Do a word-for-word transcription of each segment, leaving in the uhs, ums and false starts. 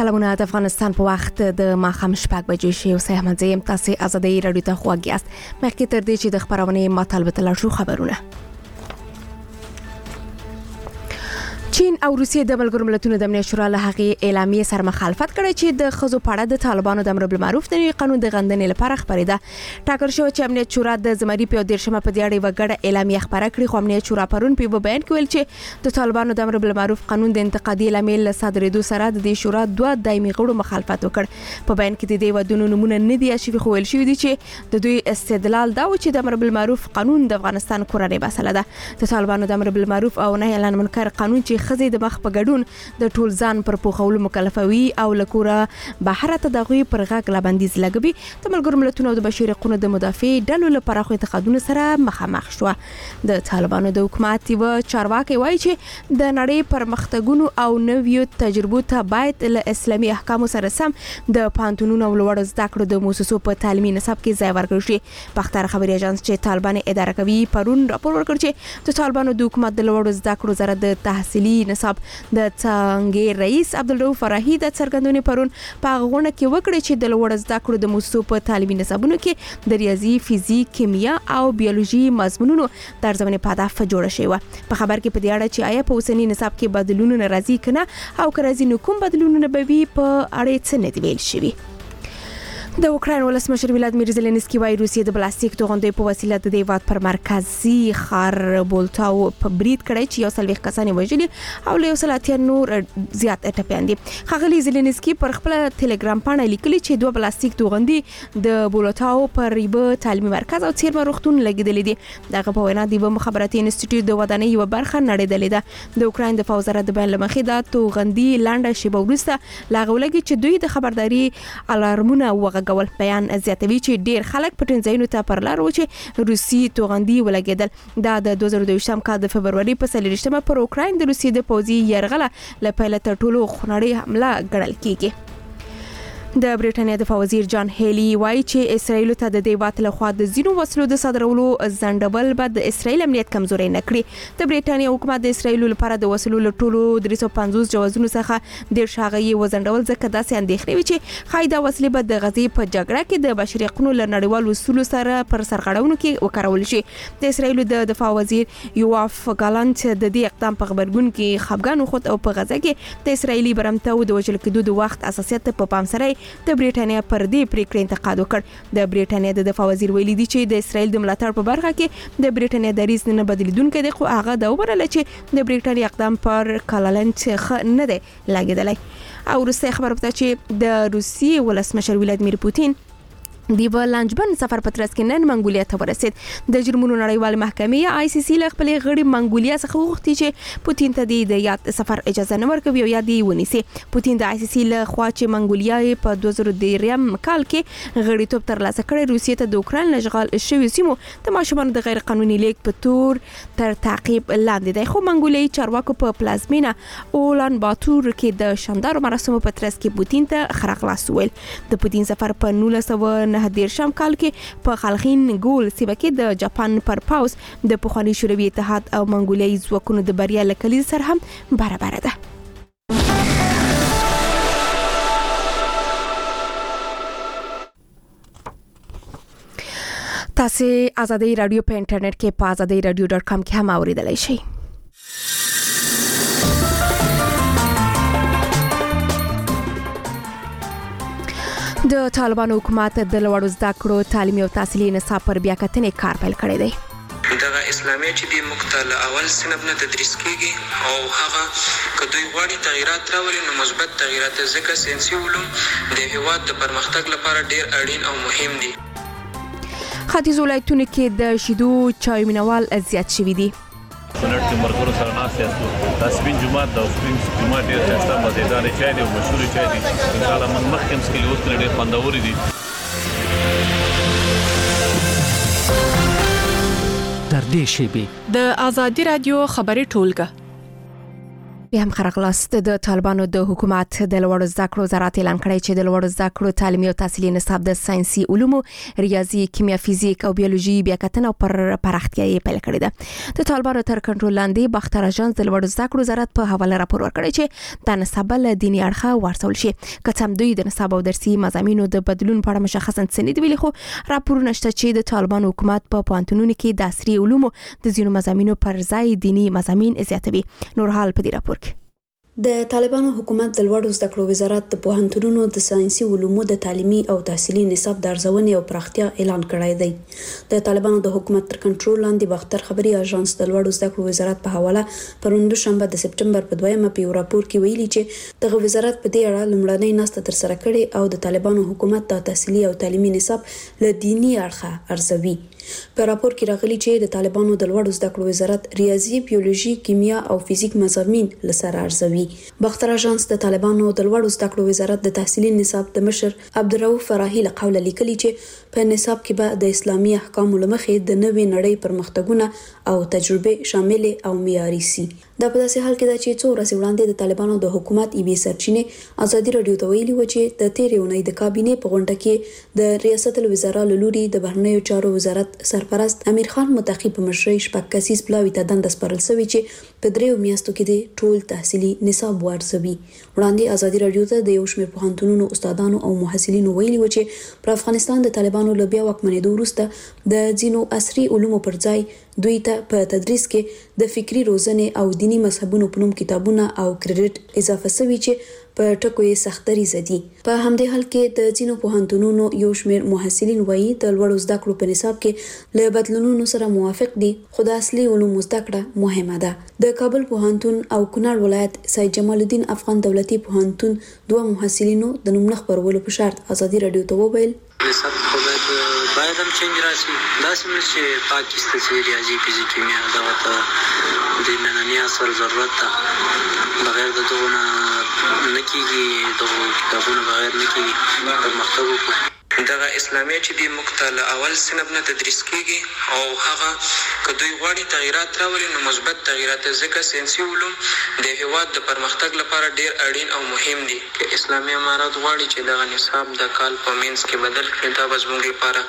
سلامونه د افغانستان په وخت د ماښام شپږ بجې شي او سه احمد زیم تاسو ازادي رادیو ته خوږی است مخکې تر دې چې د خبرونه مطالبه تل شو خبرونه چین او روسیې د ملګرو ملتونو د امنیت شورا له هغې اعلامیې سره مخالفت کړی چې د ښځو په اړه د طالبانو د امر بالمعروف د نوي قانون د غندنې لپاره خبرېده. ټاکل شوی چې امنیت شورا د زمري په دیرشمه په دې اړه یوه ګډه اعلامیه خپره کړې، خو امنیت شورا پرون په یوه بیان کې ویل چې د طالبانو د امر بالمعروف قانون د انتقادي اعلامیې له صادرېدو سره د دې شورا دوه دایمي غړو مخالفت وکړ. په بیان کې د دې ودونو نمونه نه دي شوي، خو ویل شوي دي چې د دوی استدلال دا و چې د امر بالمعروف قانون د افغانستان کورنۍ مسله ده. د طالبانو د امر بالمعروف او نهي عن المنکر قانون چې ښځې د مخ په ګډون د ټول ځان پر پوښولو مکلفوي او لکوره بهر ته دغوی پر غاګ لبندیز لګوي. د ملګرو ملتونو د بشري حقوقو د مدافع ډلو لپاره خو انتقادونو سره مخامخ شو. د طالبانو د حکومت یو چارواکي وایي چې د نړۍ پرمختګونو او نویو تجربو ته باید له اسلامي احکامو سره سم د پانتونونو او لوړ زده کړو د مؤسسو په تعلیمي نصاب کې ځای ورکړل شي. بختر خبري اژانس چې طالبان اداره کوي پرون راپور ورکړ چې د طالبانو د حکومت د لوړ زده کړو زره د تحصیلي نصاب د څنګه رئیس عبدالرؤف فرحي د څرګندونې پرون په غوونه کې وکړي چې د لوړ زده کړو د مؤسسو په تعلیمي نصابونو کې د ریاضي، فزیک، کیمیا او بیولوژي مضمونونو د ارزونې په هدف جوړه شوی و. په خبر کې په دې اړه چې آیا په اوسنی نصاب کې بدلونونه راځي کنه او که راځي نو کوم بدلونونه به وي په اړه څه نه دی ویل شوی. د اوکراین ولسمشر ولادیمیر زيلنسکي وايي روسیې د پلاستیک توغندۍ په وسیله د دیوات پر مرکزی ښار بولتاو په برید کړی چې یو سلويخ کسان وژلي او له یو سل اتیا نور زیات ټپيان دي. ښاغلي زيلنسکي پر خپل ټلګرام باندې لیکلي چې دوه پلاستیک توغندۍ د بولتاو پر یوه تعلیمي مرکز او څیرمه روغتون لګیدلې دي. دغه په وینا د مخابراتي انسټیټیوټ د ودانۍ یو برخه نړیدلې ده. د اوکراین د فوز وزارت د بیان لمخې د توغندۍ لانډه شیبه وروسته لاغولګي چې دوی د خبرداري الارمونه وغ غول بیان زیاتوي چې ډیر خلک په ټنځایونو ته پر لار و چې روسي توغندۍ ولګیدل. دا د دوه زره دوه کال د فبرवरी په څلوېښتمه پر اوکراین د روسیې د پوځي یرغله لپاره تر ټولو خونړۍ حمله ګڼل کیږي. د بریټانیا دفاع وزیر جان هیلی وایي چې اسرائیل ته د دیوات له خوا د زینو وسلو د صادرولو ځنډول به د اسرائیل امنیت کمزوري نه کړي. د بریټانیا حکومت د اسرائیل لپاره د وسلو له ټولو درې سوه پنځوس جوازونو څخه ډیر شاغي وزنډول ځکه داسې اندېښنې وي چې خایدا وسلې به د غزې په جګړه کې د بشري حقوقو له نړیوالو اصولو سره پر سرغړونو کې وکارول شي. د اسرائیل د دفاع وزیر یواف ګالانت د دې اقدام په خبرګون کې خفګان وخت او په غزه کې د اسرائیلي برمتو د وژل کېدو د وخت اساسیت په پام سره د بریټانیا پر دې پریکړې انتقاد وکړ. د بریټانیا د دفاع وزیر ویلي دی چې د اسرائیل د ملاتړ په برخه کې د بریټانیا دریځ نه بدلیدونکو دی، خو هغه دا وبرله چې د بریټانیا اقدام پر کالالنت نه دی لګیدلی. او وروسته خبر پته چې د روسیې ولسمشر ولادیمیر پوتین دیو لانجبن سفر پترس کې نن منګولیا ته ورسید. د جرمونو نړیوال محکمې آی سی سی له خپل غړي منګولیا څخه وغوښتي چې پوتین ته د یاد سفر اجازه نه ورکوي او یا دی ونیسي. پوتین د آی سی سی له خوا چې منګولیا په دوه زره دریم کال کې غړیتوب ترلاسه کړی، روسیې ته د اوکراین لږغال شوی سیمو د ماشومان د غیر قانوني لیک په تور تر تعقیب لاندې دی. خو منګولیا چارواکو په پلازمینا اولان باتور کې د شاندارو مراسمو په ترڅ کې پوتین ته خرخلاص ویل. د پوتین سفر په نولس سوه نه دیرشم کال کې په خالخین ګول سیمه کې د جاپان پر پاوس د پخوانی شوروي اتحاد او منګولیایي ځواکونو د بریا له کلیز سره هم برابر ده. تاسو آزادي رادیو په انټرنیټ کې په آزادي رادیو ډاټ کام کې هم اوریدلای شئ. د طالبانو حکومت د لوړ زده کړو تعلیمي او تحصیلي نصاب پر بیا کتنې کار پیل کړی دی. دغه اسلامي چې د مقتل اول سنب نه تدریس کیږي او هغه کدوې غواړي تغیرات راولي نو مثبت تغیرات ځکه ساينسي علوم د هیواد د پرمختګ لپاره ډیر اړین او مهم دي. ختیځ ولایتونو کې د شیدو چای مینوال زیات شوي دي. سنت کې مرګورو سره ناسته تاسبین جمعه د سپرینګ جمعه ډیر ښه مزیدار چای دی او مشهور چای دی. ان شاء الله من مخکم سکلی اوس ډیر خوندور دي. تر دې شی به د آزادي رادیو خبري ټولګه بیا هم خرغلاست د طالبانو د حکومت د لوړ زده کړو وزارت اعلان کړی چې د لوړ زده کړو تعلیمي او تحصیلي نصاب د ساينسي علومو، ریاضي، کیمیا، فزیک او بیولوژي بیا کتنه پر پراختیا یې پیل کړې ده. د طالبانو تر کنټرول لاندې باختر اژانس د لوړ زده کړو وزارت په حواله راپور ورکړی چې د نصاب له دیني اړخه ورسول شي. کڅم دوی د نصاب او درسي مضامینو د بدلون په اړه مشخصا څه نه دی ویلي، خو راپورونه شته چې د طالبانو حکومت په پوهنتونونو کې د عصري علومو د ځینو مضامینو پر ځای دیني مضامین زیاتوي. نور حال په دې راپور کې د طالبانو حکومت د لوړو زده کړو وزارت د پوهنتونونو د ساينسي علومو د تعلیمي او تحصیلي نصاب د ارزونې او پراختیا اعلان کړی دی. د طالبانو د حکومت تر کنټرول لاندې باختر خبري اژانس د لوړو زده کړو وزارت په حواله پرون دوشنبه د سپټمبر په دویمه په یو راپور کې ویلي چې دغه وزارت په دې اړه لومړنۍ ناسته تر سره کړې او د طالبانو حکومت د تحصیلي او تعلیمي نصاب له دیني اړخه ارزوي. په راپور کې راغلي چې د طالبانو د لوړو زده کړو وزارت ریاضي، بیولوژي، کیمیا او فزیک مضامین لسره ارزوي. باختر اژانس د طالبانو د لوړو زده کړو وزارت د تحصیلي نصاب د مشر عبدالرؤف فراهي له قوله لیکلي چې په نصاب کې به د اسلامي احکامو لمخې د نوې نړۍ پرمختګونه او تجربه شامل او معیاري سي. دا په داسې حال کې ده چې څو ورځې وړاندې د طالبانو د حکومت ایوي سرچینې ازادي رادیو ته ویلي و چې د تیرې اونۍ د کابینې په غونډه کې د ریاست الوزرا لوري د بهرنیو چارو وزارت سرپرست امیر خان متقی په مشرۍ شپږ کسیز پلاوي ته دنده سپارل شوې چې په دریو میاشتو کې د ټول تحصیلي نصاب ورزوي. وړاندې ازادي رادیو ته د یو شمېر پوهنتونونو استادانو او محصلینو ویلي و چې په افغانستان د طالبانو له بیا واکمنېدو وروسته د ځینو عصري علومو پر ځای دوی ته په تدریس کې د فکری روزنې او دینی مذهبونو په نوم کتابونه او کریډټ اضافه شوي چې په ټکو یې سختري زدي. په همدې حال کې د ځینو پوهنتونونو یو شمېر محصلین وایي د لوړو زده کړو په نصاب کې له بدلونونو سره موافق دي، خو د اصلي علومو زده کړه مهمه ده. د کابل پوهنتون او کونړ ولایت سید جمال الدین افغان دولتي پوهنتون دوه محصلینو د نوم خبرولو په شرط ازادي رادیو ته وویل نصاب خو باید هم چینج راشي. داسې نه چې پاکستان چې ریاضي، فزیک، کیمیا دغه ته د ننني عصر ضرورت ده، بغیر د دغو نه نه کېږي، دغو کتابونو بغیر نه کېږي پرمختګ وکړو. دغه اسلامیه چې د موږ ته له اول صنف نه تدریس کېږي او هغه که دوی غواړي تغییرات راولي نو مثبت تغییرات، ځکه ساینسي علوم د هېواد د پرمختګ لپاره ډېر اړین او مهم دي. که اسلامي امارات غواړي چې دغه نصاب د کال په منځ کې بدل کړي، دا به زموږ لپاره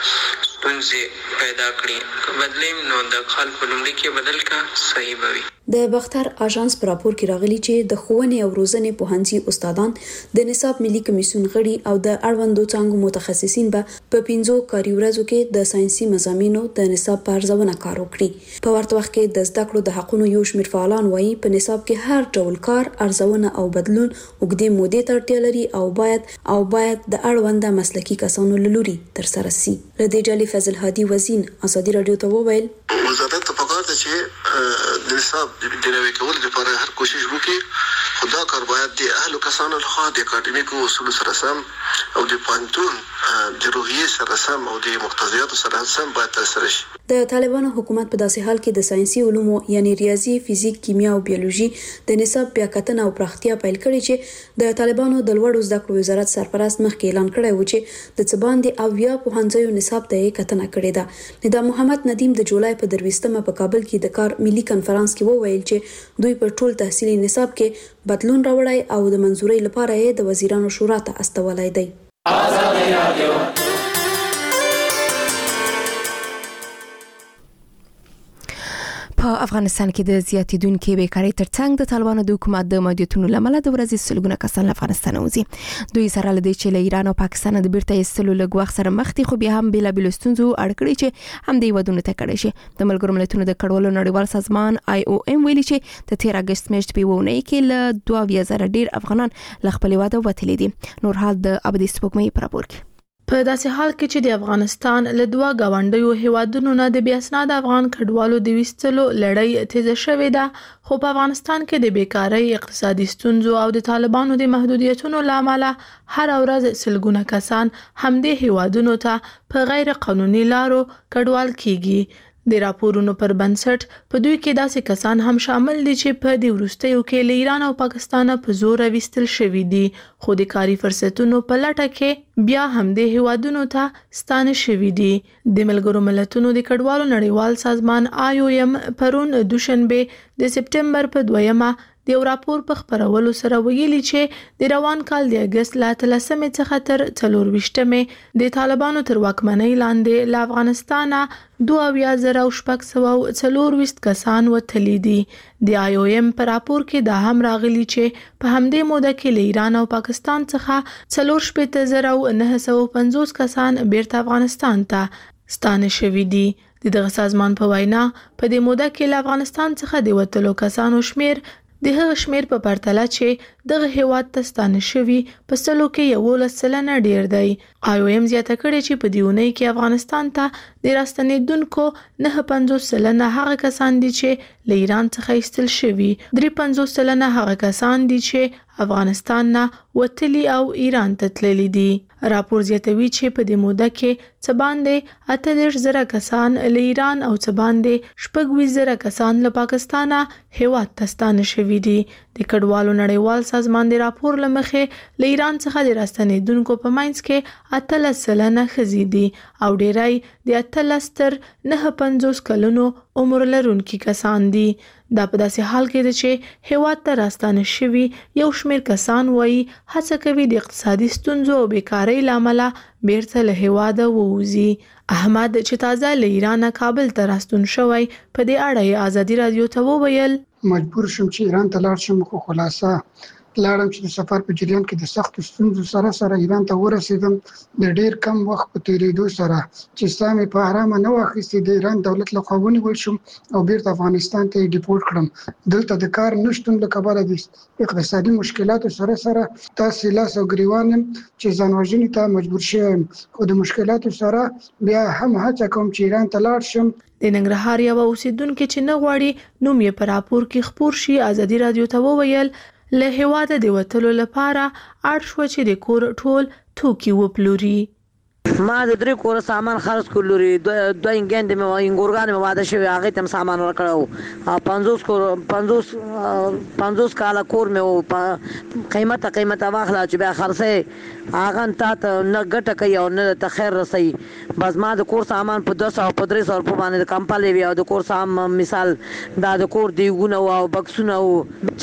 ستونزې پیدا کړي. که بدلیم نو د کال په لومړي کې بدل کړه صحیح به وي. د باختر اژانس پر راپور کې راغلي چې د ښوونې او روزنې پوهنځي استادان د نصاب ملي کمیسیون غړي او د اړوندو څانګو متخصصین به په پنځو کاري ورځو کې د ساينسي مضامینو د نصاب په ارزونه کار وکړي. په ورته وخت کې د زده کړو د حقونو یو شمېر فعالان وایي په نصاب کې هر ډول کار، ارزونه او بدلون اوږدې مودې ته اړتیا لري او باید او باید د اړونده مسلکي کسانو له لوري ترسره شي. له دې ډلې فضل هادي وزین ازادي رادیو ته وویل وزارت ته پکار ده چې د نصاب د نوي کولو لپاره هر کوشش وکړي، خو دا کار باید د اهلو کسانو لخوا د اکاډمیکو اصولو سره سم او د پوهنتون د روحیې سره سم او د مقتضیاتو سره سم باید ترسره شي. د طالبانو حکومت په داسې حال کې د ساينسي علومو یعنی ریاضي، فزیک، کیمیا او بیولوژي د نصاب بیا کتنه او پراختیا پیل کړي چې د طالبانو د لوړو زده کړو وزارت سرپرست مخکې اعلان کړی و چې د څه باندې اویا پوهنځیو نصاب ته یې کتنه کړې ده. ندا محمد ندیم د جولای په درویشتمه په کابل کې د کار ملي کنفرانس کې وویل چې دوی په ټول تحصیلي نصاب کې بدلون راوړی او د منظورۍ لپاره یې د وزیرانو شورا ته استولای دی. آزادي رادیو په افغانستان کې د زیاتیدونکو بیکاری ترڅنګ د طالبانو د حکومت د محدودیتونو لامل د ورځې سلګونه کسان له افغانستان وځي. دوی سره لدی چې له ایران او پاکستان د بیرته ایستلو لږ وخت سره مخ دي، خو بیا هم بلا بل ستونزو اړ کړی چې هم د ودونه ته کړی شي. د ملګرو ملتونو د کډوالو نړیوال سازمان آی او ام ویلي چې د تیر اگست میاشتې په ونه کې له دوه ویا زره ډیر افغانان له خپل واده وتلي دي. نور حال د ابدي سپوږمۍ پر راپور کې په داسې حال کې چې د افغانستان له دوه گاونډیو هیوادونو نه د بیا اسناد افغان کډوالو د وستلو لړۍ تیزه شوې ده، خو په افغانستان کې د بیکاری، اقتصادي ستونزو او د طالبانو د محدودیتونو لامل هر ورځ سلګونه کسان همدې هیوادونو ته په غیر قانوني لارو کډوال کیږي. د راپورونو پر بنسټ په دوی کې داسې کسان هم شامل دي چې په دې وروستیو کې له ایران او پاکستان په زور وستل شوي دي، خو د کاري فرصتونو په لټه کې بیا هم د هیوادونو ته ستانه شوي دي. د ملګرو ملتونو د کډوالو نړیوال سازمان آی او ایم پرون دوشنبه د سپټمبر په دویمه د یو راپور په خبرولو سره ویلي چې د روان کال د اگست لا تلسمې څخه تر څلورویشتمې د طالبانو تر واکمنۍ لاندې له افغانستانه دوه اویا زره شپږ سوه څلورویشت کسان وتلي دي. د آی او ایم په راپور کې دا هم راغلي چې په همدې موده کې له ایران او پاکستان څخه څلور شپېته زره نهه سوه پنځوس کسان بیرته افغانستان ته ستانه شوي دي. د دغه سازمان په وینا په دې موده کې له افغانستان څخه د وتلو کسانو شمیر د هغه شمیر په پرتله چې دغه هیواد ته ستانه شوي په سلو کې یولس سلنه ډیر دی. آی او ایم زیاته کړې چې په دې اونۍ کې افغانستان ته د راستنېدونکو نه پنځوس سلنه هغه کسان دي چې له ایران څخه ایستل شوي، درې پنځوس سلنه هغه کسان دي چې افغانستان نه وتلي او ایران ته تللي دي. راپور زیاتوي چې په دې موده کې څه باندې اته دېرش زره کسان له ایران او څه باندې شپږ ویشت زره کسان له پاکستانه هیواد ته ستانه شوي دي. د کډوالو نړیوال سازمان د راپور له مخې له ایران څخه د راستنېدونکو په منځ کې اتلس سلنه ښځې دي او ډیری د اتلس تر نهه پنځوس کلونو عمر لرونکي کسان دي. دا په داسې حال کې ده چې هیواد ته راستانه شوي یو شمېر کسان وایي هڅه کوي د اقتصادي ستونزو او بیکارۍ له امله بیرته له هیواده ووځي. احمد چې تازه له ایرانه کابل ته راستون شوی په دې اړه یې ازادي رادیو ته وویل مجبور شم چې ایران ته لاړ شم، خو خلاصه لاړم چې د سفر په جریان کې د سختو ستونزو سره سره ایران ته ورسېدم. د ډیر کم وخت په تیریدو سره چې سامي په آرامه نه واخیستې د ایران دولت له خوا ونیول شم او بیرته افغانستان ته ډیپورټ کړم. دلته د کار نشتون له کبله د اقتصادي مشکلاتو سره سره تاسې لاس او ګریوان یم چې ځان وژنې ته مجبور شوم، خو د مشکلاتو سره بیا هم هڅه کوم چې ایران ته لاړ شم. د ننګرهار یو اوسیدونکو چې نه غواړي نوم یې په راپور کې خپور شي ازادي رادیو ته وویل له هیواده د وتلو لپاره اړ شو چې د کور ټول توکي وپلوري. ما د درې کور سامان خرڅ کړلوري، دوه انګند مې انګورګان مې واده شوی هغه تم سامان ورکړو، پنځوس کور پنځوس پنځوس کاله کور مې په قیمته قیمته واخلا چې بیا خرڅه هغه ته نه ګټه کوي او نه ته خیر رسي. بس ما د کور سامان په دوه سوه په درې سوه روپۍ باندې کمپلې وي او د کور سامان مثال دا د کور دیګونه او بکسونه او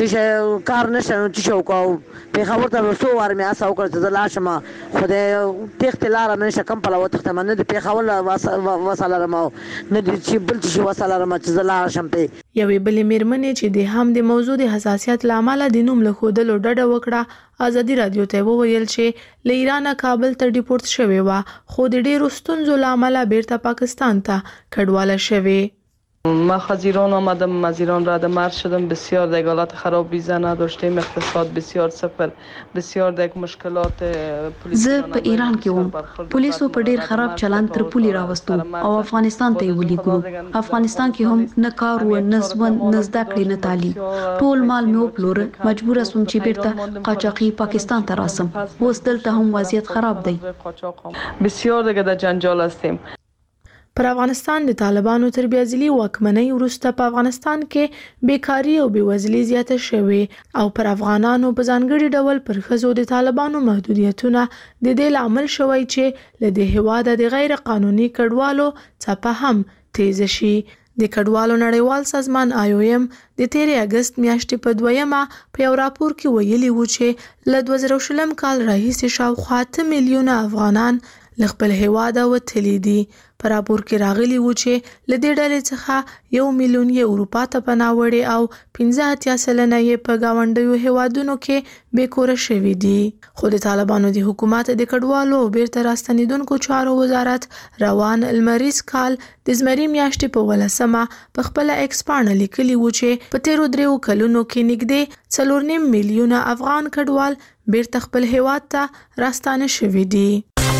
چې کار نشه چې شو کو په خبر ته وسو ور مې اساو کړ چې لاشم خو د تخت لار مې شکم په لوت ختم نه د پیښول وساله رمو نه د چې بل چې وساله رمو چې زلا شم په یوې بلې میرمنې چې د هم د موضوع د حساسیت لامل د نوم له خودلو ډډه وکړه ازادي رادیو ته وویل چې له ایران کابل ته ډیپورت شوی و خو د ډیرو ستونزو لامل بیرته پاکستان ته کډواله شوی. ما از ایران آمدم، از ایران رد مرز شدم، بسیار در حالت خراب ویزا نداشتیم، اقتصاد بسیار صفر، بسیار در مشکلات پلیس. زه په ایران کې وم، پولیسو په ډیر خراب چلند تر پولي راوستو او افغانستان ته ولیږلو. افغانستان کې هم نه کار و نه ژوند نه زده کړې نه تعلیم، ټول مال مې وپلوره، مجبور سوم چې بیرته قاچاقي پاکستان ته راسم. اوس دلته هم وضعیت خراب دی، بسیار دیگه در جنجال هستیم. پر افغانستان د طالبانو تر بیا ځلي واکمنۍ وروسته په افغانستان کې بیکاری او بېوزلي زیاته شوې او پر افغانانو په ځانګړي ډول پر ښځو د طالبانو محدودیتونه د دې لامل شوی چې له دې هېواده د غیر قانوني کډوالو څپه هم تیزه شي. د کډوالو نړیوال سازمان آی او ایم د تیرې اگست میاشتې په دویمه په یو راپور کې ویلي و چې له دوه زره شلم کال راهیسې شاوخوا اته میلیونه افغانان له خپل هېواده وتلي دي. په راپور کې راغلي و چې له دې ډلې څخه یو میلیون یې اروپا ته پناه وړې او پنځه اتیا سلنه یې په ګاونډیو هېوادونو کې بېکوره شوي دي. خو د طالبانو د حکومت د کډوالو او بیرته راستنېدونکو چارو وزارت روان لمریز کال د زمري میاشتې په ولسمه په خپله ایکس پاڼه لیکلي و چې په تیرو دریو کلونو کې نږدې څلور نیم میلیونه افغان کډوال بیرته خپل هېواد ته راستانه شوي دي.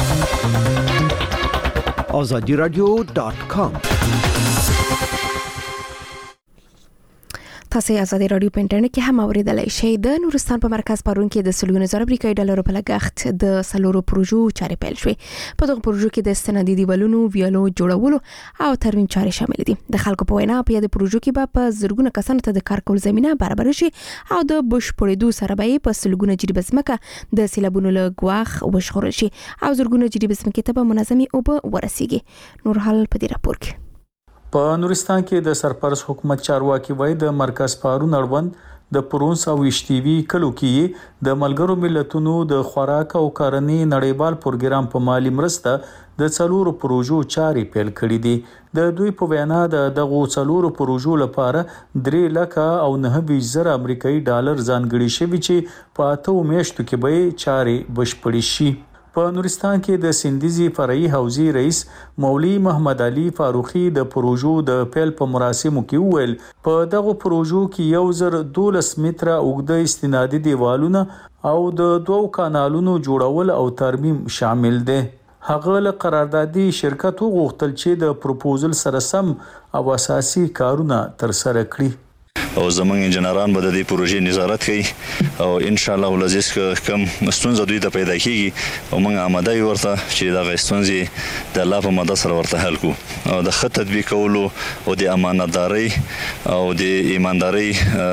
آزادی رادیو دات کام تاسو آزادي رادیو په انټرنیټ کې هم اوریدلای شئ. د نورستان په مرکز پرون کې د سلګونو زره امریکایي ډالرو په لګښت د سلورو پروژو چارې پیل شوې. په دغه پروژو کې د استنادي دیوالونو ویالو جوړولو او ترمیم چارې شامل دي. د خلکو په وینا په دې پروژو کې به په زرګونو کسانو ته د کار کول زمينه برابر شي او د بشپړېدو سره به په سلګونو جریبه ځمکه د سیلابونو له ګواښ وژغورل شي او زرګونو جریبه ځمکې ته به منظمي اوبه ورسیږي. نور حال په دې راپور کې په نورستان کې د سرپرست حکومت چارواکي وای د مرکز پارون اړوند د پرونس او اشتیوي کلو کې د ملګرو ملتونو د خوراک او کرنې نړیوال پروګرام په مالی مرسته د څلورو پروژو چارې پیل کړې دي. د دوی په وینا د دغه څلورو پروژو لپاره درې لکه او نه زره امریکایي ډالر ځانګړي شوي چې په اته میاشتو کې به چارې بشپړې شي. په نورستان کې د سندیزي فرعي حوزې رئیس مولوی محمد علي فاروقي د پروژو د پیل په مراسمو کې وویل په دغه پروژو کې یو زر دولس متره اوږده استنادي دیوالونه او د دوو کانالونو جوړول او ترمیم شامل دي. هغه له قراردادي شرکت وغوښتل چې د پروپوزل سره سم او اساسي کارونه ترسره کړي. او زمونږ انجنیران به د دې پروژې نظارت کوي او ان شاء الله ولزیس کوم ستونزه دوی ته پیدا کیږي او موږ آماده یو ورته چې دا ستونزې د الله په مدد سره ورته حل کوو او د خط تطبیق کولو او د امانتداري او د ایمانداري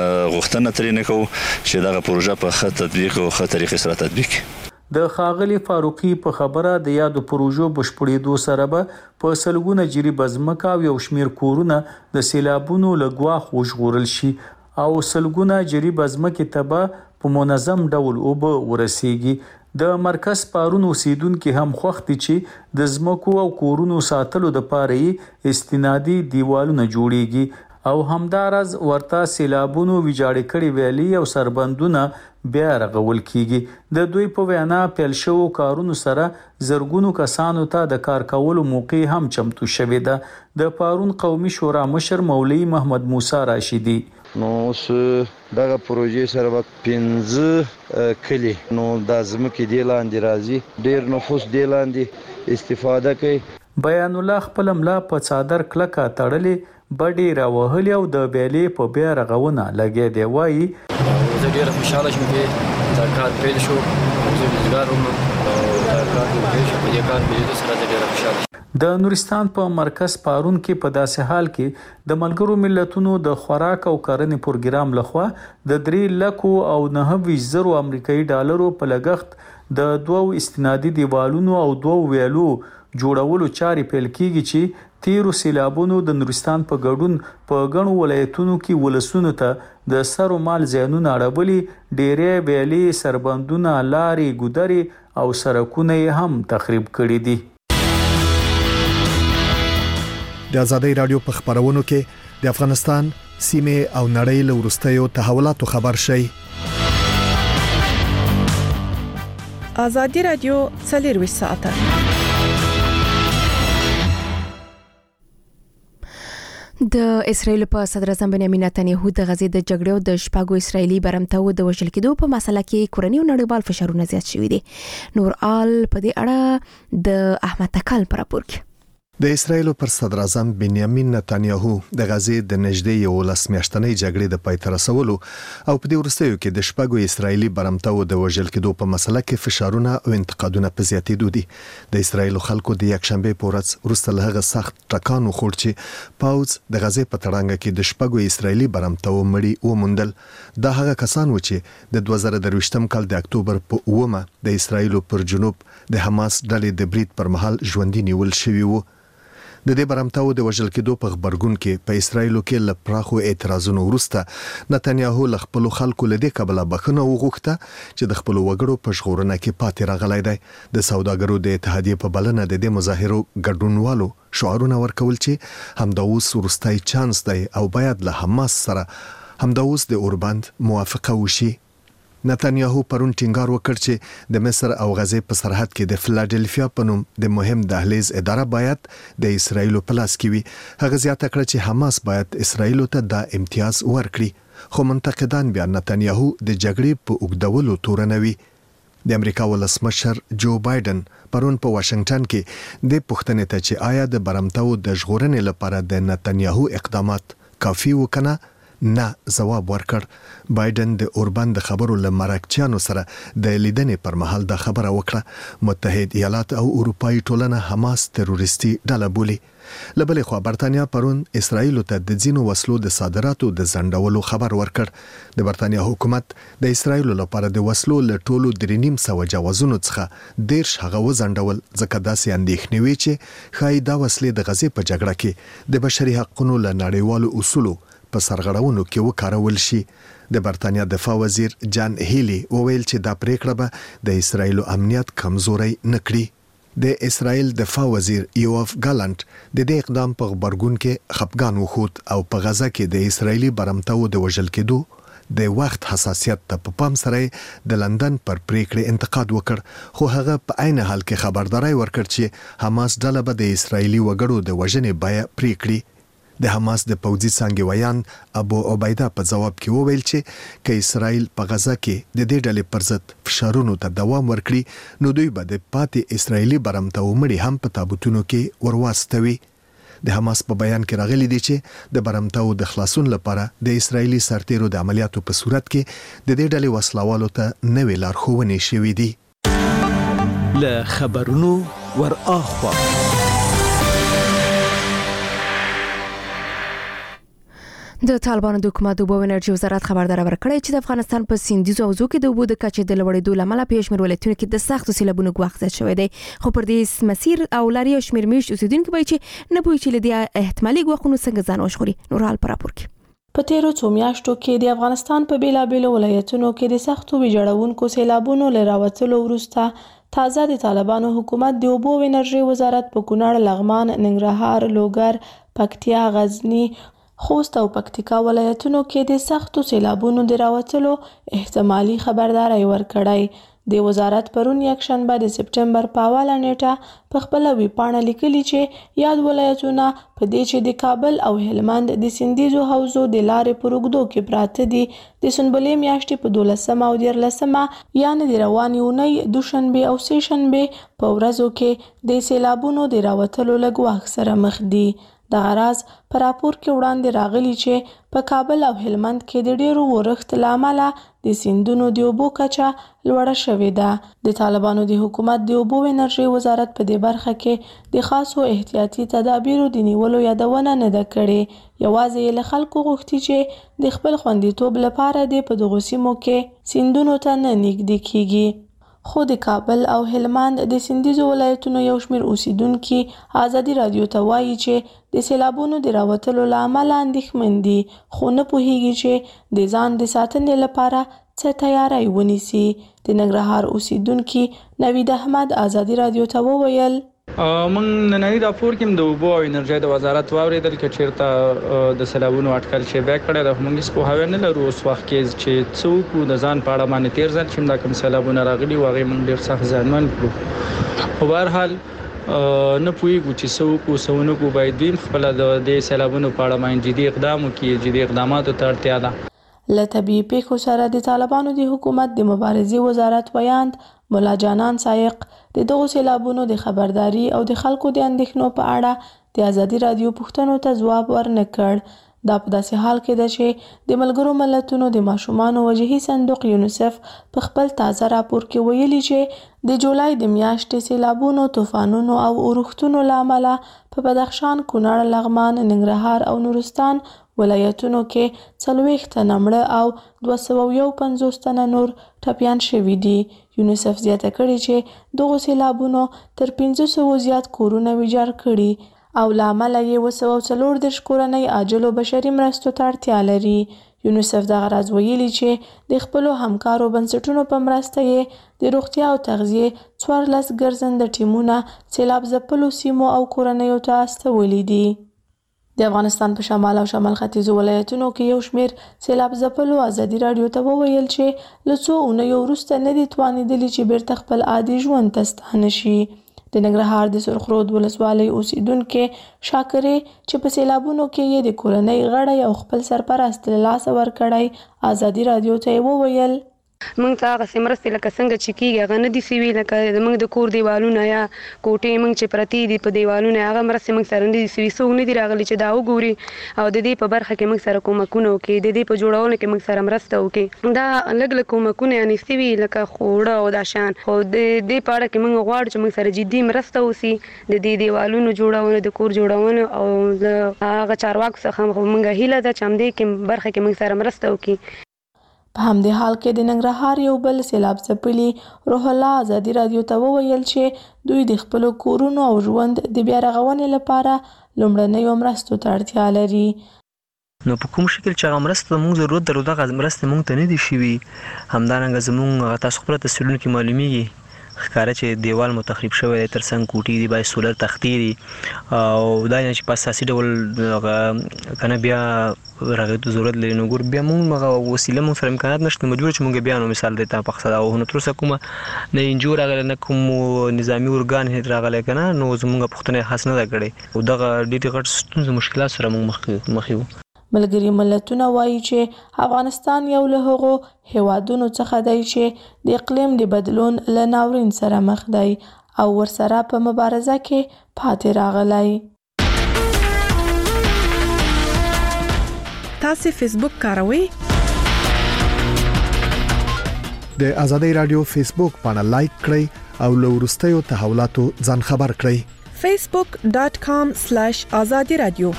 غوښتنه ترې نه کوو چې دا پروژه په خط تطبیق او خط طریقې سره تطبیق. د خاغلی فاروقي په خبره د یادو پروژو بشپړېدو سره به په سلګونه جریبه ځمکه او یو شمیر کورونه د سیلابونو له ګواښ وژغورل شي او سلګونه جریبه ځمکې ته به په منظم ډول اوبه ورسیږي. د مرکز پارون اوسیدونکو هم خوښ دي چې د ځمکو او کورونو ساتلو لپاره استنادي دیوالونه جوړیږي او همدارز ورته سیلابونو ویجاړ کړي ویلي او سربندونه بیا رغول کیږي. د دوی په وینا پیل شو کارونو سره زرګونو کسانو ته د کار کولو موقع هم چمتو شوې ده. د پارون قومي شورا مشر مولوی محمد موسی راشدی نو اوس دغه پروژې سره وخت پنځه کلی نو د ځمکې دی لاندې راځي ډیر نفوس دی لاندې استفاده کوي. بیان الله خپل ملا په صادر کلکه تړلې بډې راوهلې او د بیلې په بیا رغونه لګې دی. وایي زه ډیر خوشاله شوم چې دا کار پیل شو زه روزګار هم او دا کار پیل شو په دې کار پیل سره زه ډیر خوشاله شوم. د نورستان په مرکز پارون کې په داسې حال کې د ملګرو ملتونو د خوراک او کرنې پروګرام لخوا د درې لکو او نه زره امریکایي ډالرو په لګښت د دوو استنادي دیوالونو او دوو ویالو جوړولو چارې پیل کیږي چې تیرو سیلابونو د نورستان په ګډون په غنو ولایتونو کې ولسونو ته د سرو مال زیانونه اړولې ډېرې ویلې سربندونه لارې ګودرې او سړکونه هم تخریب کړي دي. د آزادۍ رادیو په خبرونو کې د افغانستان سیمه او نړۍ له وروستیو تحولاتو خبر شي. آزادۍ رادیو څلور ساعته د اسرایل په صدر اعظم بنیامین نتنیاهو د غزې د جګړې او د شپږو اسرایلی برمتو د وژل کېدو په مسله کې کورنۍ او نړیوال فشارونه زیات شوي دي. نور آل په دې اړه د احمد تکل پر راپور کې د اسرایل پر صدر اعظم بنیامین نتنیاهو د غزې د نږدې یو لس میاشتنۍ جګړې د پای ته رسولو او په دې وروستیو کې د شپږو اسرایلی برمتو د وژل کېدو په مسله کې فشارونه او انتقادونه په زیاتېدو دي. د اسرایل خلکو د یکشنبه په ورځ وروسته له هغه سخت ټکان وخوړ چې پاوز د غزې په تړانګه کې د شپږو اسرایلی برمتو مړي وموندل. دا هغه کسان و چې د دوه زره درویشتم کال د اکتوبر په اومه د اسرایل پر جنوب د حماس ډلې د برید پر مهال ژوندۍ نیول شوي وو. د دې برمتو د وژل کېدو په خبرګون کې په اسرایل کې ل پراخو اعتراضونو وروسته نتنیاهو ل خپل خلکو له دې قبله بخښنه وغوښته چې د خپل وګړو په ژغورنه کې پاتې راغلی دی. د سوداګرو د اتحادیې په بلنه د دې مظاهرو ګډونوالو شعارونه ورکول چې همدا اوس وروستۍ چانس دی او باید له حماس سره همدا اوس د اوربند موافقه وشي. نتنیاهو پرون ټینګار وکړ چې د مصر او غزې په سرحد کې د فلادلفیا په نوم د مهم دهلیز اداره باید د اسرایل په لاس کې وي. هغه زیاته کړه چې حماس باید اسرایل ته دا امتیاز ورکړي. خو منتقدان بیا نتنیاهو د جګړې په اوږدولو تورنوي. د امریکا ولسمشر جو بایدن پرون په واشنگټن کې د پوښتنې ته چې آیا د برمتو د ژغورنې لپاره د نتنیاهو اقدامات کافي وکنه نه ځواب ورکړ. بایدن د اوربان د خبرو له مرکچیانو سره د لیدنې پر مهال د خبره وکړه. متحد ایالات او اروپאי ټولنه حماس تروریستي ډله بولي. لبلې خو برتانیا پرون اسرائیل ته د ځینو وسلو د صادراتو د ځنډولو خبر ورکړ. د برتانیا حکومت د اسرائیل لپاره د وسلو له ټولو درې نیم سوه جوازونو څخه دیرش هغه وځنډول، ځکه داسې اندېښنې وي چې ښایي دا وسلې د غزې په جګړه کې د بشري حقوقو له نړیوالو اصولو په سرغړونو کې وکارول شي. د برتانیا دفاع وزیر جان هیلی وویل چې دا پریکړه به د اسرائیل امنیت کمزوري نکړي. د اسرائیل دفاع وزیر یوآف ګالانت د دې اقدام په خبرګون کې خپګان وښود او په غزه کې د اسرائیلي برمتاو د وژل کېدو د وخت حساسیت ته په پام سره د لندن پر پریکړې انتقاد وکړ، خو هغه په عین حال کې خبرداري ورکړ چې حماس ډله به د اسرائیلي وګړو د وژنې بیه پریکړي. د حماس د پوځي څانګې ویان ابو عبیده په جواب کې وویل چې که اسرائیل په غزه کې د دې ډلې پر ضد فشارونو ته دوام ورکړي نو دوی به د پاتې اسرائیلي برمتاو مړي هم په تابوتونو کې ورواستوي. د حماس په بیان کې راغلي دي چې د برمتاو د خلاصون لپاره د اسرائیلي سرتیرو د عملیاتو په صورت کې د دې ډلې وسلوالو ته نوې لارښوونې شوې دي. له خبرونو ور اخوا د طالبانو د حکومت د اوبو انرژي وزارت خبردار ورکړی چې د افغانستان په سیندیزو حوزو کې د اوبو د کچې د لوړېدو لامل په شمېر ولایتونو کې د سختو سیلابونو ګواښ زیات شوی دی. خو پر دې مسیر او لاري او شمېر میشت اوسیدونکو وایي چې نه پوهیږي چې له دې احتمالي ګواښونو څنګه ځان وژغوري. نورحال په راپور کې په تیرو څو میاشتو کې د افغانستان په بیلابیلو ولایتونو کې د سختو ویجاړونکو سیلابونو له راوتلو وروسته تازه د طالبانو حکومت د اوبو انرژي وزارت په کونړ، لغمان، ننګرهار، لوګر، پکتیا، غزنی، خوست او پکتیکا ولایتونو کې د سختو سیلابونو د راوتلو احتمالي خبرداري ورکړی. د وزارت پرون یکشنبه د سپټمبر په اوله نیټه په خپل ویبپاڼه لیکلي چې یاد ولایتونه په دې چې د کابل او هلمند د سیندیزو حوزو د لارې پر اوږدو کې پراته دي د سنبلې میاشتې په دولسمه او دیارلسمه یعنې د روانې اونۍ دوشنبې او سه شنبې په ورځو کې د سیلابونو د راوتلو له ګواښ سره مخ دي. دغه راز په راپور کې وړاندې راغلي چې په کابل او هلمند کې د ډیرو ورښت له امله د سیندونو د اوبو کچه لوړه شوې ده. د طالبانو د حکومت د اوبو انرژي وزارت په دې برخه کې د خاصو احتیاطي تدابیرو د نیولو یادونه نه ده کړې. یوازې یې له خلکو غوښتي چې د خپل خوندیتوب لپاره د په دغو سیمو کې سیندونو ته نه نږدې کیږي. خو د کابل او هلمند د سیندیزو ولایتونو یو شمېر اوسیدونکي ازادي رادیو ته وایي چې د سیلابونو د راوتلو له امله اندېښمن دي، خو نه پوهیږي چې د ځان د ساتنې لپاره څه تیاری ونیسي. د ننګرهار اوسیدونکي نوید احمد ازادي رادیو ته وویل موږ نننی راپور کې د اوبو او انرژۍ د وزارت واورېدل چې چیرته د سیلابونو اټکل شوی کړی ده. موږ هیڅ پوهاوی نه لرو اوس وخت کې چې څه وکړو. د ځان په اړه باندې تېر ځل چې دا کوم سیلابونه راغلي وو هغې موږ ډېر سخت زیانمن کړو. خو به هر حال نه پوهېږو چې څه وکړو څه ونه کړو. باید دوی خپله د دې سیلابونو په اړه باندې جدي اقدام وکړي. جدي اقداماتو ته اړتیا ده. له طبیعي پیښو سره د طالبانو د حکومت د مبارزې وزارت ویاند ملا جانان سایق د دغو سیلابونو د خبرداري او د خلکو د اندېښنو په اړه د ازادي رادیو پوښتنو ته ځواب ورنه کړ. دا په داسې حال کې ده چې د ملګرو ملتونو د ماشومانو وجهي صندوق یونیسف په خپل تازه راپور کې ویلي چې د جولای د میاشتې سیلابونو، طوفانونو او اورښتونو له امله په بدخشان، کونړ، لغمان، ننګرهار او نورستان ولایتونو کې څلوېښت تنه مړه او دوه سوه یو پنځوس تنه نور ټپیان شوي دي. یونیسف زیاته کړې چې دغو سیلابونو تر پنځه سوه زیات کورونه ویجاړ کړي او له امله یې اوه سوه څلور دېرش کورنۍ عاجلو بشري مرستو ته اړتیا لري. یونیسف دغه راز ویلي چې د خپلو همکارو بنسټونو په مرسته یې د روغتیا او تغذیې څوارلس ګرځنده ټیمونه سیلاب ځپلو سیمو او کورنیو ته استولي دي. د افغانستان په شمال او شمال ختیځو ولایتونو کې یو شمېر سیلاب ځپلو ازادي راډیو ته وویل چې له څو اونیو وروسته نه دي توانېدلي چې بیرته خپل عادي ژوند ته ستانه شي. د ننګرهار د سرخرود ولسوالۍ اوسیدونکې شاکرې چې په سیلابونو کې یې د کورنۍ غړی او خپل سرپرست له لاسه ورکړی ازادي راډیو ته یې وویل موږ ته هغه سمرستې لکه څنګه چې کیږي هغه نه دي سوي لکه موږ د کور دیوالونه یا کوټې موږ چې پرتی دي په دیوالونه هغه مرستې موږ سره نه دي سوي څوک نه دي راغلي چې دا وګوري او د دې په برخه کې موږ سره کومکونه وکړي د دې په جوړولو کې موږ سره مرسته وکړي دا لږ لږ کومکونه یعنی سوي لکه خوړه او دا شان خو د دې په اړه کې موږ غواړو چې موږ سره جدي مرسته وسی د دې دیوالونو جوړونه د کور جوړونه او هغه چارواکو څخه موږ هیله ده چې همدې کې برخه کې موږ سره مرسته وکړي. په همدې حال کې د ننګرهار یو بل سیلاب ځپلي روح الله ازادي رادیو ته وویل چې دوی د خپل کورونو او ژوند د بیا رغونې لپاره لومړنیو مرستو ته اړتیا لري. نو په کوم شکل چې هغه مرسته موږ ضرورت درلود هغه مرستې موږ ته نه دي شوي. همدارنګه زموږ تاسو خپله تصویرونو کې معلومیږي ښکاره چې دیوال مو تخریب شوی دی، ترڅنګ کوټې دي، باید سولر تختې دي او دا چې په اساسي ډول هغه که نه بیا رغېدو ضرورت لري. نو ګور بیا موږ هغه وسیله موږ سره امکانات نشته، مجبور چې موږ بیا نو مثال دی ته په قصد او نو تر اوسه کومه نه انجو راغلی نه کوم نظامي ارګان هېڅ راغلی که نه، نو زموږ پوښتنه خاص نه ده کړې او دغه ډېرې غټ ستونزې مشکلات سره موږ مخ یو. ملګري ملتونه وایي چې افغانستان یو له هغو هیوادونو څخه دی چې د اقلیم د بدلون له ناورین سره مخ دی او ورسره په مبارزه کې پاتې راغلی. تاسو فیسبوک کاروئ؟ د ازادي رادیو فیسبوک باندې لایک کړئ او له وروستیو تحولاتو ځان خبر کړئ. facebook dot com slash azadi radio.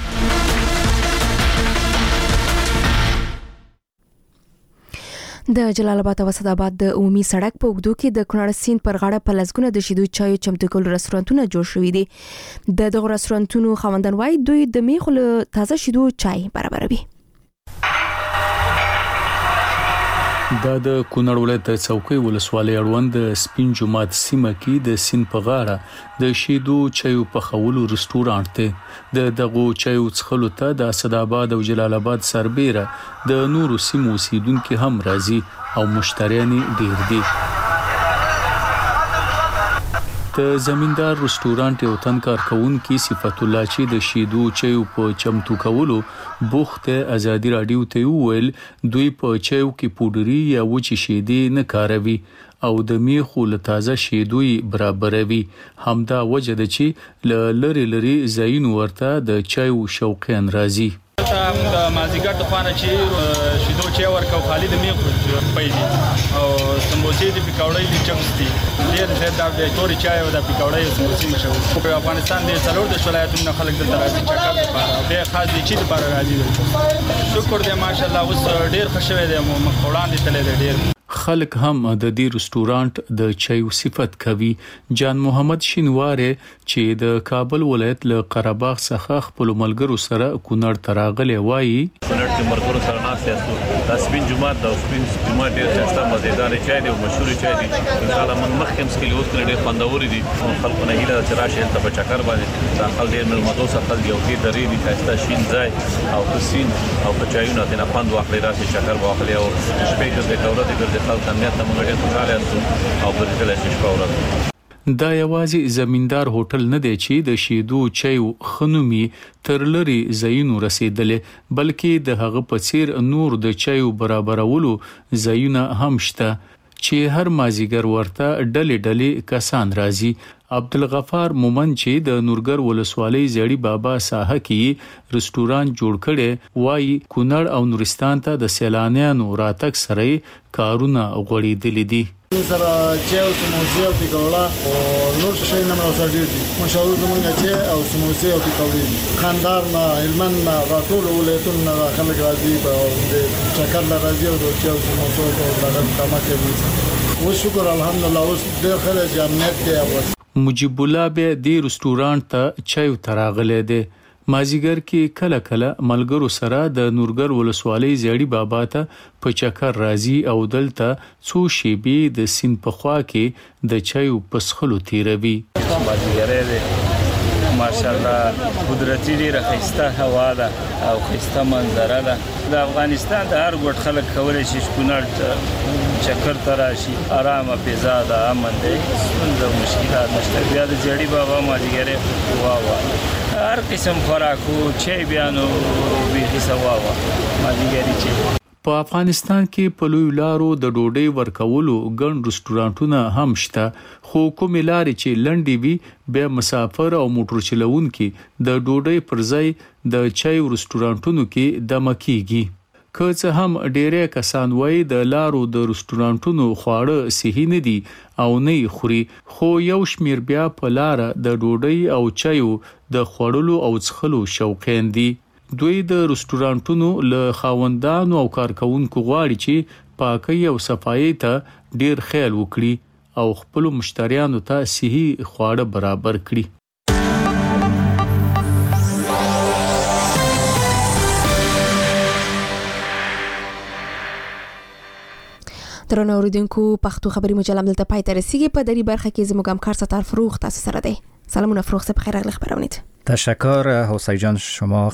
د جلال آباد او اسد آباد د عمومي سړک په اوږدو کې د کونړ سیند پر غاړه په لسګونه د شیدو چایو چمتو کولو رستورانتونه جوړ شوي دي. د دغو رستورانتونو خاوندان وایي دوی د میخو له تازه شیدو چای برابروي. دا د کونړ ولایت څوکۍ ولسوالۍ اړوند سپین جومات سیمه کې د سیند په غاړه د شیدو چایو پخولو رستورانت دی. د دغو چایو څښلو ته د اسد آباد او جلال آباد سربېره د نورو سیمو اوسیدونکي هم راځي او مشتریان ډیر دي. د زمیندار رستورانت یو تن کارکونکي صفت الله چې د شیدو چایو په چمتو کولو بوخت ازادي رادیو ته ویل دوی په چایو کې پودري یا وچې شیدې نه کاروي او د میخو له تازه شیدوی برابروي. همدا وجه ده چې ل لری لری زاین ورته د چایو شوقیان راځي. د مازیګر د خوانه چې شیدو چای ورکو خالد میخو پیږي او سمبوسې دي پکوړې دي چپس دي ډېر زیات د توري چای او د پکوړې او سمبوسې مشهور. په افغانستان د څلور د ولایتونو خلک دلته راځي چکر لپاره او ډېر خاص دي چې لپاره راځي. شکر دې ماشاءالله اوس ډېر خوشاله دي مو مخوړان دي تل ډېر خلک هم د دې رستورانت د چایو صفت کوي. جان محمد شینواره چې د کابل ولایت له قرهباغ څخه خپل ملګرو سره کونړ ته راغلی وایي کونړ کې مرګرو سره ناستو د سپین جومات د سپین جومات ډېر ښایسته مزیدار چای دی او مشهور چای دی. انشاءالله من مخکې مسکلي اوس ډېر خوندور دي. خلکو نه هیله چې راشي هلته په چکر باندې دا خلک ډېر مېلمدو څخه دي او ډېر درې دي ښایسته شین ځای او حسین او په چایونه تېنه خوند واخلي راشي چکر واخلي او شپې ګرځي کوره دي ګرځي خلک امنیت ته موږ ډېر خوشحاله یاستو او ګرځېدلی شي شپه ورځ. دا یوازې زمیندار هوټل نه دی چې د شیدو چایو خنومي تر لري ځایونو رسیدلې بلکې د هغه په څیر نور د چایو برابرولو ځایونه هم شته چې هر مازیګر ورته ډلې ډلې کسان راځي. عبدالغفار مومن چې د نورګر ولسوالۍ زړی بابا ساحه کې رستوران جوړ کړي وایي کونړ او نورستان ته د سیلانیانو راتګ سره کارونه غوړېدلې دي. سره چای او سموسې او پکوړه او نور شي نه مو سره دي مشهور زمونږ چای او سموسې او پکوړې خاندار نه هلمند نه راټول ولایتونو نه خلک راځي په چکر لا راځي او د چای او سموسې او دغه کمه کوي. و شکر الحمدلله اوس ډېر خلک امنیت دی. مجيب الله به د رستورانت ته چای تراغله دي. مازیګر کې کله کله ملګرو سره د نورګر ولسوالۍ زیړی بابا ته په چکر راځي او دلته څو شیبې د سین په خوا کې د چایو پسخلو تیروي. مازیګر ماشاءالله قدرتي ډیره خسته هوا ده او خسته منظره ده. د افغانستان د هر ګوټ خلک کولای شي کونړ چکر ته راشي آرامه فضا ده امن دی څه مشکلات نشته. بیا د زیړی بابا مازیګر واوا هر قسم خوراکو چای بیانو به حساب واوا مازیګری چای. په افغانستان کې په لوی لارو د ډوډۍ ورکولو ګڼ رستورانټونه هم شته، خو کومې لارې چې لنډې وي بیا مسافر او موټر چلوونکي د ډوډۍ پر ځای د چای رستورانټونو کې دمه کیږي. که څه هم ډېری کسان وایي د لارو د رستورانټونو خواړه صحي نه دي او نه یې خوري، خو یو شمیر بیا په لاره د ډوډۍ او چایو د خوړلو او څښلو شوقین دي. دوی د رستورانټونو له خاوندانو او کارکونکو غواړي چې پاکي او صفایي ته ډیر خیال وکړي او خپل مشتریانو ته صحي خواړه برابر کړي. درنو اوریدونکو، پښتو خبري مجله دلته پای ته رسیدي. په دری برخه کې زموږ همکار ستار فروغ تاسو سره دی. سلامونه فروغ، څه بخیر، اغلی خبرونید. تشکر حسین جان، شما